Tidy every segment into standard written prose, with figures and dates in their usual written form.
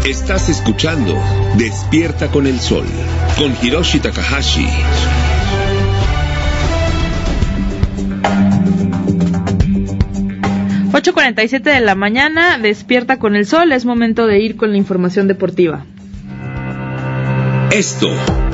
Estás escuchando Despierta con el Sol, con Hiroshi Takahashi. Ocho 8:47 de la mañana, Despierta con el Sol. Es momento de ir con la información deportiva. Esto.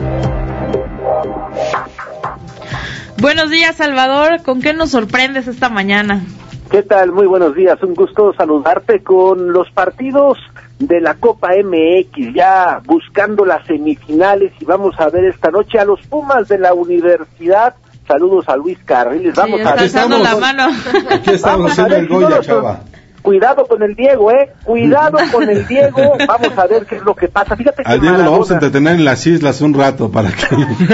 Buenos días, Salvador. ¿Con qué nos sorprendes esta mañana? ¿Qué tal? Muy buenos días. Un gusto saludarte con los partidos de la Copa MX, ya buscando las semifinales, y vamos a ver esta noche a los Pumas de la Universidad. Saludos a Luis Carriles. Vamos a ver. La mano. Aquí estamos haciendo el Goya, chava. Cuidado con el Diego, cuidado con el Diego. Vamos a ver qué es lo que pasa. Fíjate que al Diego lo vamos a entretener en las islas un rato para que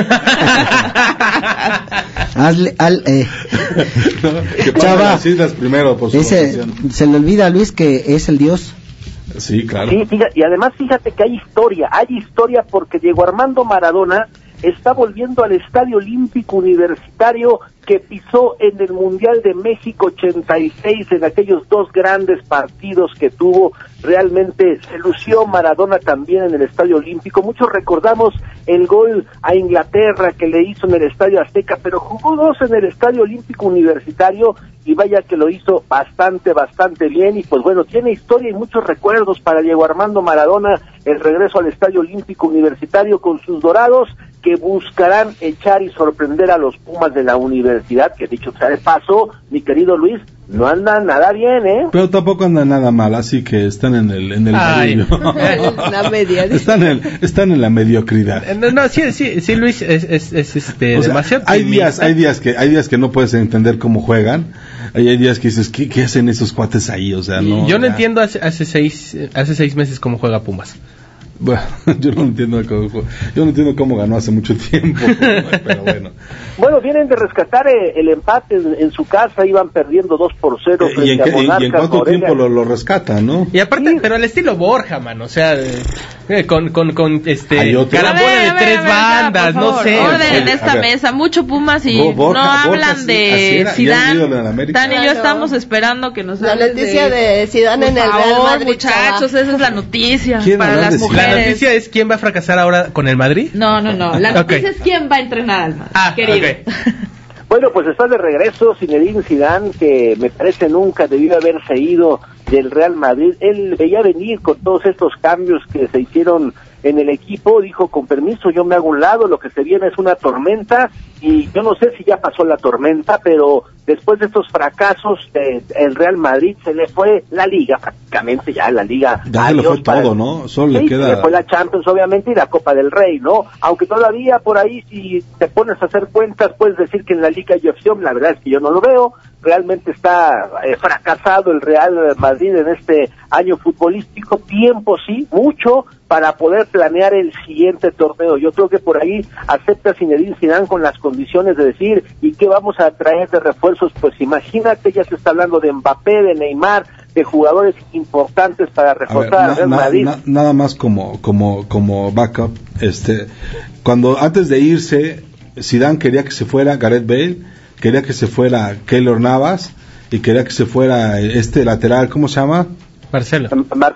Chava, las islas primero, por su se le olvida a Luis que es el Dios. Sí, claro. Sí, y además fíjate que hay historia porque Diego Armando Maradona está volviendo al Estadio Olímpico Universitario que pisó en el Mundial de México 86, en aquellos dos grandes partidos que tuvo. Realmente se lució Maradona también en el Estadio Olímpico. Muchos recordamos el gol a Inglaterra que le hizo en el Estadio Azteca, pero jugó dos en el Estadio Olímpico Universitario y vaya que lo hizo bastante bien. Y pues bueno, tiene historia y muchos recuerdos para Diego Armando Maradona, el regreso al Estadio Olímpico Universitario con sus dorados, que buscarán echar y sorprender a los Pumas de la universidad, que dicho sea de paso, mi querido Luis, no andan nada bien, Pero tampoco andan nada mal, así que están en el medio. La media. Están en la mediocridad. No, sí, Luis, es demasiado. Hay días que no puedes entender cómo juegan. Hay días que dices, ¿qué hacen esos cuates ahí? O sea, no. Yo no entiendo hace 6 meses cómo juega Pumas. Bueno, yo no entiendo cómo ganó hace mucho tiempo, pero bueno. Bueno, vienen de rescatar el empate en su casa, iban perdiendo 2-0 frente a Monarcas. ¿Y en cuánto tiempo lo rescatan, no? Y aparte, sí. Pero al estilo Borja, man, o sea, con carambola de tres bandas, no sé. Orden en esta mesa, mucho Pumas y no hablan de Zidane. Tan y yo estamos esperando que nos hablen de... La noticia de Zidane en el Real Madrid, muchachos, esa es la noticia para las mujeres. ¿La noticia es quién va a fracasar ahora con el Madrid? No. La noticia es quién va a entrenar al Madrid, querido. Okay. Bueno, pues está de regreso Zinedine Zidane, que me parece nunca debió haberse ido del Real Madrid. Él veía venir con todos estos cambios que se hicieron en el equipo, dijo, con permiso, yo me hago un lado, lo que se viene es una tormenta, y yo no sé si ya pasó la tormenta, pero después de estos fracasos, el Real Madrid se le fue la Liga, prácticamente ya la Liga. Ya se le fue todo, ¿no? Solo le queda... se le fue la Champions, obviamente, y la Copa del Rey, ¿no? Aunque todavía por ahí, si te pones a hacer cuentas, puedes decir que en la Liga hay opción, la verdad es que yo no lo veo. Realmente está fracasado el Real Madrid en este año futbolístico. Tiempo sí, mucho para poder planear el siguiente torneo. Yo creo que por ahí acepta Zinedine Zidane con las condiciones de decir, ¿y qué vamos a traer de refuerzos? Pues imagínate, ya se está hablando de Mbappé, de Neymar, de jugadores importantes para reforzar al Real Madrid. Nada más como backup, cuando antes de irse, Zidane quería que se fuera Gareth Bale, quería que se fuera Keylor Navas y quería que se fuera este lateral, ¿cómo se llama? Marcelo.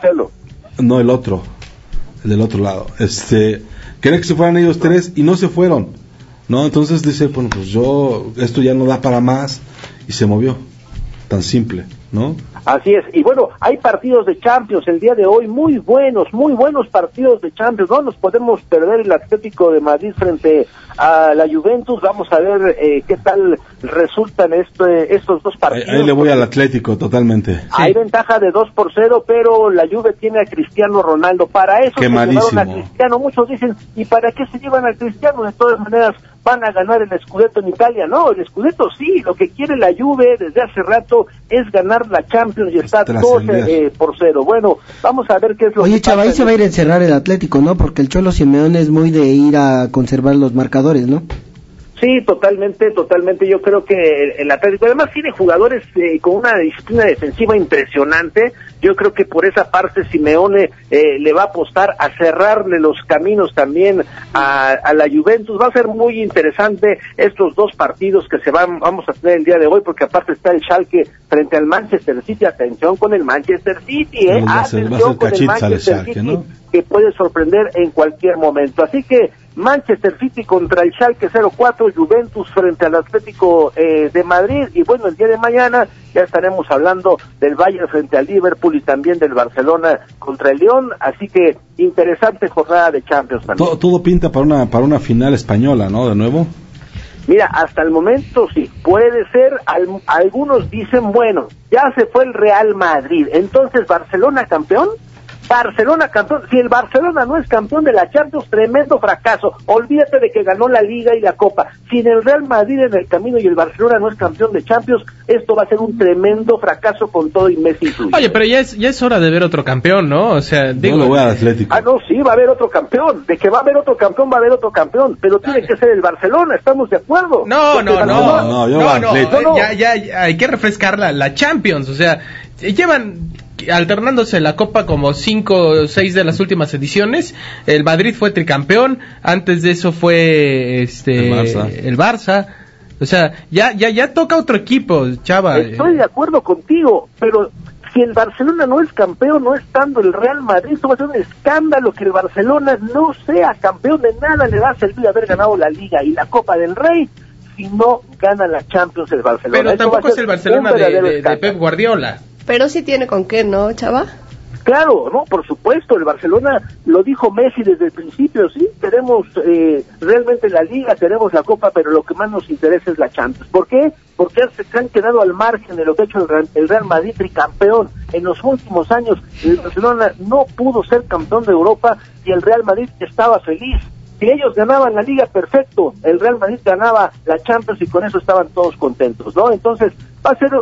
No, el otro, el del otro lado. Quería que se fueran ellos tres y no se fueron, ¿no? Entonces dice, bueno, pues esto ya no da para más, y se movió. Tan simple, ¿no? Así es, y bueno, hay partidos de Champions el día de hoy, muy buenos partidos de Champions. No nos podemos perder el Atlético de Madrid frente a la Juventus. Vamos a ver qué tal resultan estos dos partidos. Ahí le voy al Atlético totalmente. Hay ventaja de 2-0, pero la Juve tiene a Cristiano Ronaldo. Para eso se llevaron a Cristiano. Muchos dicen, ¿y para qué se llevan a Cristiano? De todas maneras, van a ganar el Scudetto en Italia. No, el Scudetto sí, lo que quiere la Juve desde hace rato es ganar la Champions y está 12-0. Bueno, vamos a ver qué es lo que Oye, Chava, ahí se va a ir a encerrar el Atlético, ¿no? Porque el Cholo Simeone es muy de ir a conservar los marcadores, ¿no? Sí, totalmente. Yo creo que el Atlético además tiene jugadores con una disciplina defensiva impresionante. Yo creo que por esa parte Simeone le va a apostar a cerrarle los caminos también a la Juventus. Va a ser muy interesante estos dos partidos que vamos a tener el día de hoy, porque aparte está el Schalke frente al Manchester City. Atención con el Manchester City, atención con el Manchester City, ¿no? Que puede sorprender en cualquier momento. Así que Manchester City contra el Schalke 04, Juventus frente al Atlético de Madrid, y bueno, el día de mañana ya estaremos hablando del Bayern frente al Liverpool y también del Barcelona contra el Lyon, así que interesante jornada de Champions también. Todo pinta para una final española, ¿no? De nuevo. Mira, hasta el momento sí, puede ser, algunos dicen, bueno, ya se fue el Real Madrid, entonces Barcelona campeón. Si el Barcelona no es campeón de la Champions, tremendo fracaso. Olvídate de que ganó la Liga y la Copa. Sin el Real Madrid en el camino y el Barcelona no es campeón de Champions, esto va a ser un tremendo fracaso con todo y Messi incluido. Oye, pero ya es hora de ver otro campeón, ¿no? O sea, digo, yo lo voy al Atlético. No, sí, va a haber otro campeón. De que va a haber otro campeón, pero tiene que ser el Barcelona, ¿estamos de acuerdo? No, yo voy al Atlético. Ya hay que refrescar la Champions, o sea, llevan alternándose la Copa como 5 o 6 de las últimas ediciones. El Madrid fue tricampeón, antes de eso fue el Barça. O sea, ya toca otro equipo, Chava. Estoy de acuerdo contigo, pero si el Barcelona no es campeón, no estando el Real Madrid, esto va a ser un escándalo que el Barcelona no sea campeón. De nada le va a servir haber ganado la Liga y la Copa del Rey si no gana la Champions el Barcelona. Pero tampoco es el Barcelona de Pep Guardiola. Pero sí tiene con qué, ¿no, Chava? Claro, no, por supuesto, el Barcelona, lo dijo Messi desde el principio, sí, tenemos realmente la Liga, tenemos la Copa, pero lo que más nos interesa es la Champions. ¿Por qué? Porque se han quedado al margen de lo que ha hecho el Real Madrid, tricampeón. En los últimos años, el Barcelona no pudo ser campeón de Europa y el Real Madrid estaba feliz. Si ellos ganaban la Liga, perfecto, el Real Madrid ganaba la Champions y con eso estaban todos contentos, ¿no? Entonces, va a ser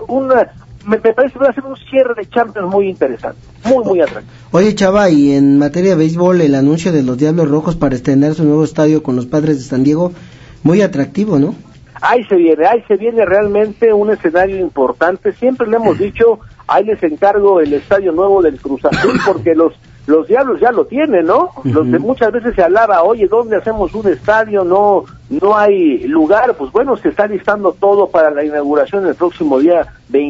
me parece que va a ser un cierre de Champions muy interesante, muy atractivo. Oye, Chava, y en materia de béisbol, el anuncio de los Diablos Rojos para estrenar su nuevo estadio con los Padres de San Diego, muy atractivo, ¿no? Ahí se viene realmente un escenario importante. Siempre le hemos dicho, ahí les encargo el estadio nuevo del Cruz Azul, porque los Diablos ya lo tienen, ¿no? Uh-huh. Muchas veces se hablaba, oye, ¿dónde hacemos un estadio? No hay lugar. Pues bueno, se está listando todo para la inauguración el próximo día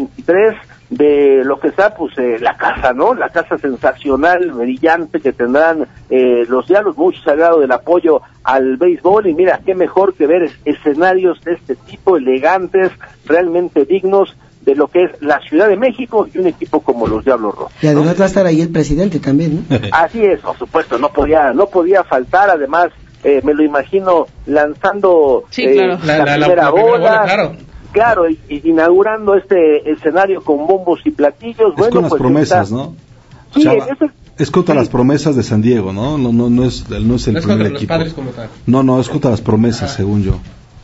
23 de lo que está, pues, la casa, ¿no? La casa sensacional, brillante que tendrán los Diablos, mucho sagrado del apoyo al béisbol. Y mira, qué mejor que ver escenarios de este tipo, elegantes, realmente dignos de lo que es la Ciudad de México y un equipo como los Diablos Rojos. Y además va a estar ahí el presidente también, ¿no? Así es, por supuesto, no podía faltar. Además, me lo imagino lanzando la primera bola, claro, inaugurando este escenario con bombos y platillos. Es con las promesas, ¿no? Sí, Chava, es contra las promesas de San Diego, ¿no? No es el primer equipo. Los Padres como tal. No, es contra las promesas, según yo.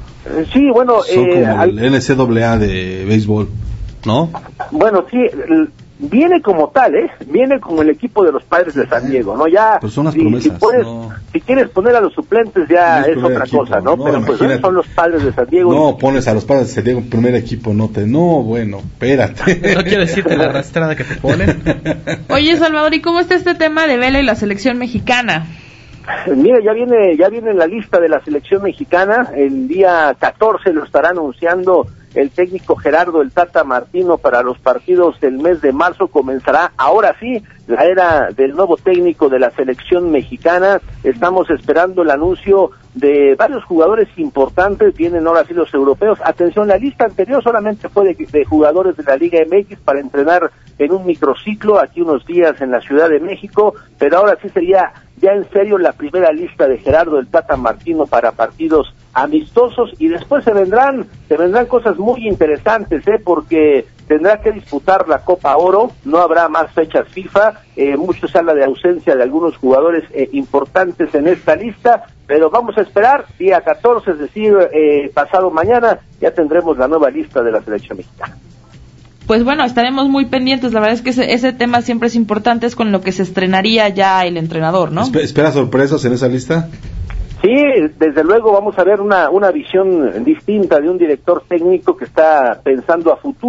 Sí, bueno, son como el NCAA de béisbol, ¿no? Bueno, sí, viene como tal, viene como el equipo de los Padres de San Diego, ¿no? Ya, pues son las promesas, si quieres poner a los suplentes ya es otra equipo, cosa, ¿no? Pero pues son los Padres de San Diego. No, pones a los Padres de San Diego en primer equipo, bueno, espérate. No quiero decirte la arrastrada que te ponen. Oye, Salvador, ¿y cómo está este tema de vela y la selección mexicana? Mira, ya viene la lista de la selección mexicana. El día 14 lo estará anunciando el técnico Gerardo el Tata Martino para los partidos del mes de marzo. Comenzará ahora sí la era del nuevo técnico de la selección mexicana. Estamos esperando el anuncio de varios jugadores importantes. Vienen ahora sí los europeos. Atención, la lista anterior solamente fue de jugadores de la Liga MX para entrenar en un microciclo aquí unos días en la Ciudad de México, pero ahora sí sería ya en serio la primera lista de Gerardo el Tata Martino para partidos amistosos, y después se vendrán cosas muy interesantes, porque tendrá que disputar la Copa Oro, no habrá más fechas FIFA, mucho se habla de ausencia de algunos jugadores importantes en esta lista, pero vamos a esperar, día 14, es decir, pasado mañana, ya tendremos la nueva lista de la selección mexicana. Pues bueno, estaremos muy pendientes. La verdad es que ese tema siempre es importante, es con lo que se estrenaría ya el entrenador, ¿no? ¿Espera sorpresas en esa lista? Sí, desde luego vamos a ver una visión distinta de un director técnico que está pensando a futuro,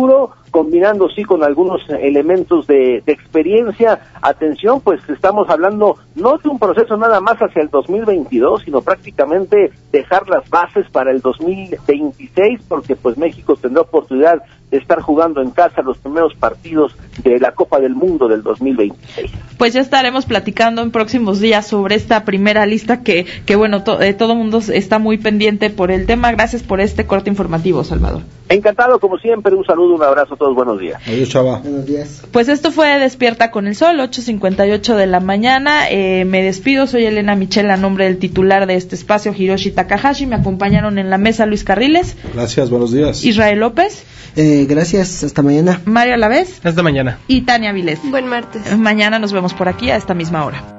combinando sí con algunos elementos de experiencia. Atención, pues estamos hablando no de un proceso nada más hacia el 2022, sino prácticamente dejar las bases para el 2026, porque pues México tendrá oportunidad de estar jugando en casa los primeros partidos de la Copa del Mundo del 2026. Pues ya estaremos platicando en próximos días sobre esta primera lista que bueno, todo mundo está muy pendiente por el tema. Gracias por este corte informativo, Salvador. Encantado, como siempre, un saludo, un abrazo a todos, buenos días. Adiós, Chava. Buenos días. Pues esto fue Despierta con el Sol, 8:58 de la mañana. Me despido, soy Elena Michel, a nombre del titular de este espacio, Hiroshi Takahashi. Me acompañaron en la mesa Luis Carriles. Gracias, buenos días. Israel López. Gracias, hasta mañana. Mario Alavés. Hasta mañana. Y Tania Vilés. Buen martes. Mañana nos vemos por aquí a esta misma hora.